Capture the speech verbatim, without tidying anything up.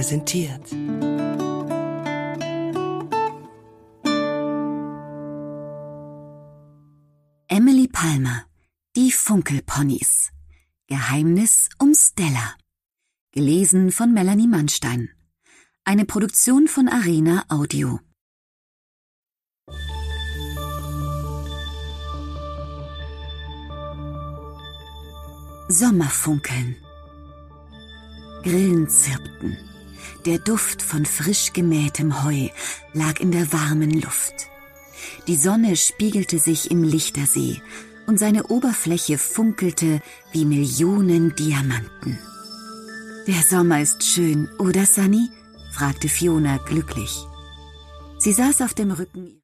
präsentiert. Emily Palmer, die Funkelponys. Geheimnis um Stella. Gelesen von Melanie Mannstein. Eine Produktion von Arena Audio. Sommerfunkeln. Grillen zirpten. Der Duft von frisch gemähtem Heu lag in der warmen Luft. Die Sonne spiegelte sich im Lichtersee und seine Oberfläche funkelte wie Millionen Diamanten. »Der Sommer ist schön, oder Sunny?« fragte Fiona glücklich. Sie saß auf dem Rücken